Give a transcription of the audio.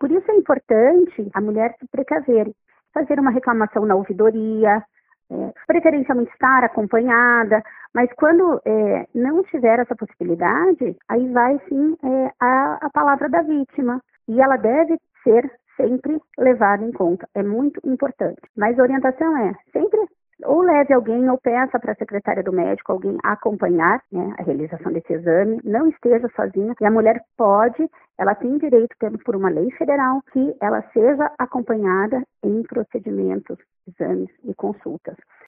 Por isso é importante a mulher se precaver, fazer uma reclamação na ouvidoria, preferencialmente estar acompanhada, mas quando não tiver essa possibilidade, aí vai sim a palavra da vítima, e ela deve ser sempre levada em conta, é muito importante. Mas a orientação é sempre ou leve alguém ou peça para a secretária do médico alguém acompanhar, né, a realização desse exame, não esteja sozinha, e a mulher ela tem direito, por uma lei federal, que ela seja acompanhada em procedimentos, exames e consultas.